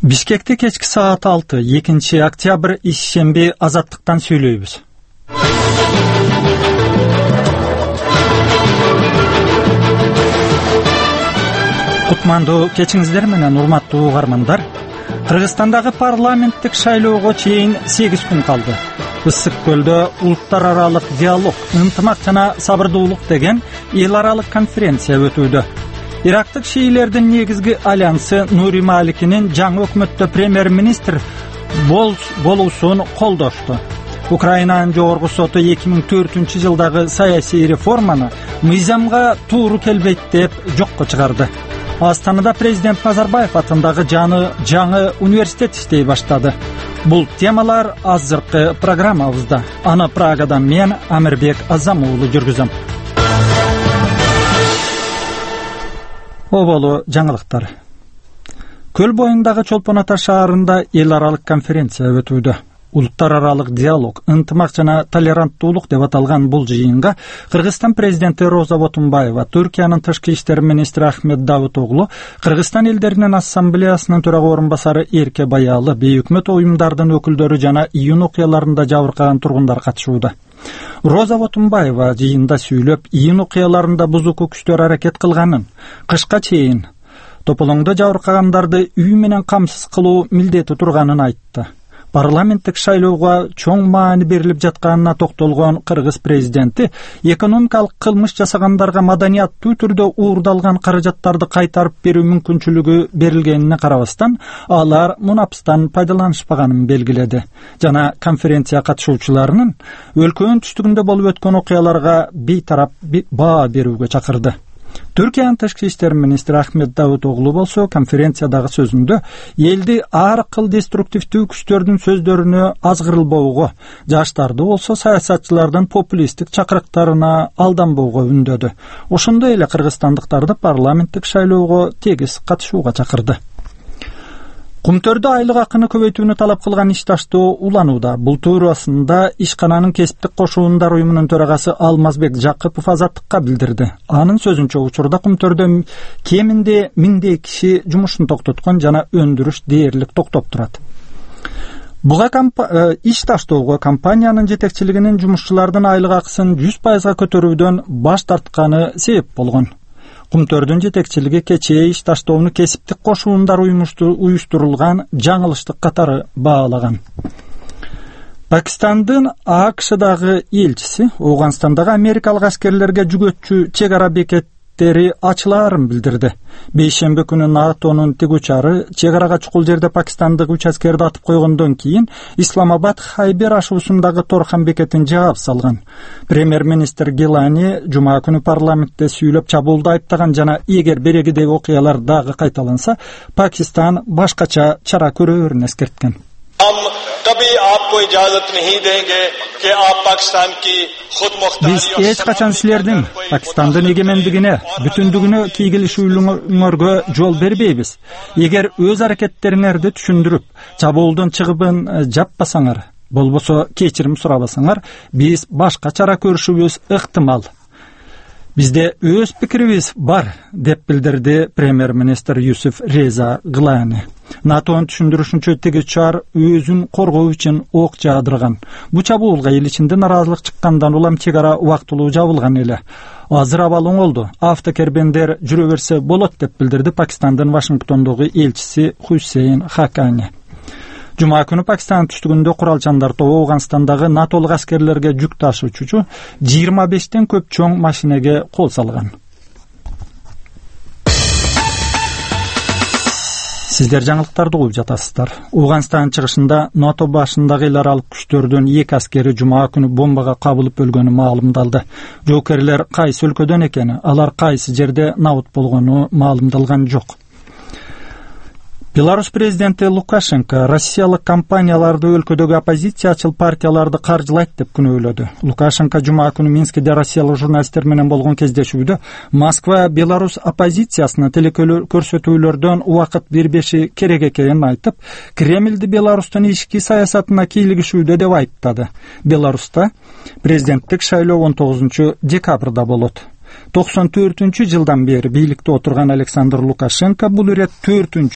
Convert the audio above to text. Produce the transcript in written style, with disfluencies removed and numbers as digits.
Бишкекте кечки саат 6, 2 октябрь ишшемби азаттыктан сүйлөйбүз. Кутмандуу кечиңиздер менен урматтуу угармандар. Кыргызстандагы парламенттик шайлоого чейин 8 күн калды. Ысык көлдө улуттар аралык диалог, ынтымак жана сабырдуулук деген эл аралык конференция өтүүдө. Ирактык шиилердин негизги альянсы Нури Маликинин жаңы өкмөттө премьер-министр болуусун колдошту. Украинанын жогорку соту 2004-жылдагы саясий реформаны мыйзамга тууру келбейт деп жокко чыгарды. Астанада президент Назарбаев атындагы жаңы университет иштей баштады. Бул темалар азыркы программабызда. Аны Прагадан мен Амирбек Азамуулу жүргүзөм. Оболу жаңылыктар. Көл боюндагы Чолпон Ата шаарында эл аралык конференция өтүүдө. Улуттар аралык диалог, ынтымак жана толеранттуулук деп аталган бул жыйынга Кыргызстан президенти Роза Ботунбаева, Түркиянын тышкы иштер министри Ахмет Давутоглу, Кыргызстан элдеринин ассамблеясынын төрага орун басары Эрке Баялы, бейөкмөт уюмдардын өкүлдөрү жана июнь окуяларында жабыркаган тургундар катышууда. Роза Ботунбаева жыйында сүйлөп, июнь окуяларында бузуку күчтөр аракет кылганын, кышка чейин тополоңдо жабыркагандарды үй менен камсыз кылуу милдети турганын айтты. Парламенттик шайлоого чоң маани берилип жатканына токтолгон Кыргыз президенти экономикалык кылмыш жасагандарга маданияттуу түрдө уурдалган каражаттарды кайтарып берүү мүмкүнчүлүгү берилгенине карабастан, алар мунапыстан пайдаланышпаганын белгиледи жана конференция катышуучуларынын өлкөнүн түштүгүндө болуп өткөн окуяларга бейтарап баа берүүгө чакырды. Түркиянын тышкы иштер министри Ахмет Давутоглу болсо конференциядагы сөзүндө элди ар кыл деструктивдүү күчтөрдүн сөздөрүнө азгырылбоого, жаштарды болсо саясатчылардын популисттик чакырыктарына алданбоого үндөдү. Ошондой эле кыргызстандыктарды парламенттик шайлоого тегиз катышууга чакырды. Кумтөрдө айлык акыны көбөйтүүнү талап кылган ишташтоо уланууда. Бул туурасында ишкананын кесиптик кошуундар уюмунун төрагасы Алмазбек Жакыпов Азаттыкка билдирди. Анын сөзүнчө, учурда Кумтөрдө кеминде 1000 киши жумушун токтоткон жана өндүрүш дээрлик токтоп турат. Буга иш таштоого компаниянын жетекчилигинин жумушчулардын айлык акысын 100% көтөрүүдөн баш тартканы себеп болгон. Кумтөрдүн жетекчилиги кечээ иш таштоону кесиптик кошуундар уюштурулган жаңылыштык катары баалаган. Пакистандын АКШдагы элчиси Ооганстандагы америкалык аскерлерге жүгөтчү чек ара бекеттери ачылаарын билдирди. Бейшемби күнү НАТОнун тигучары чек арага чукул жерде пакистандык 3 аскерди атып койгондон кийин Исламабад Хайбер ашуусундагы Торхан бекетин жаап салган. Премьер-министр Гилани жума күнү парламентте сүйлөп чабуулду айыптаган жана эгер берегидеги окуялар дагы кайталанса, Пакистан башкача чара көрөөрүн эскерткен. Биз эч качан силердин Пакистандын эгемендигине, бүтүндүгүнө кийгилишүүлөргө жол бербейбиз. Эгер өз аракеттериңерди түшүндүрүп, чабуулдун чыгыбын жаппасаңар, болбосо кечирим сурабасаңар, биз башка чара көрүшүбүз ыктымал. Бизде өз пикирибиз бар, деп билдирди премьер-министр Юсуф Реза Гылани. НАТОнун түшүндүрүшүнчө тигичар өзүн коргоо үчүн ок жаадырган. Бу чабуулга эл ичинде наразылык чыккандан улам чек ара убактылуу жабылган эле. Азыр абал оңолду. Автокербендер жүрө берсе болот, деп билдирди Пакистандын Вашингтондогу элчиси Хусейн Хакани. Жума күнү Пакистан түштүгүндө куралчандар тобу Ооганстандагы НАТОлук аскерлерге жүк ташуучу 25тен көп чоң машинеге кол салган. Сиздер жаңылыктарды угуп жатасыздар. Ооганстан чыгышында НАТО башындагы эл аралык күчтөрдүн 2 аскери жума күнү бомбага кабылып өлгөнү маалымдалды. Жоокерлер кайсы өлкөдөн экени, алар кайсы жерде набыт болгону маалымдалган жок. Беларусь президенти Лукашенко Россиялык компанияларды өлкөдөгү оппозициячыл партияларды каржылайт деп күнөөлөдү. Лукашенко жума күнү Минскиде россиялык журналисттер менен болгон кездешүүдө Москва Беларусь оппозициясына телекөрсөтүүлөрдөн убакыт бербеши керек экенин айтып, Кремлди Беларустун ички саясатына кийлигишүүдө деп айыптады. Беларуста президенттик шайлоо 19 декабрда болот. 94-жылдан бери бийликте отурган Александр Лукашенко бул ирет 4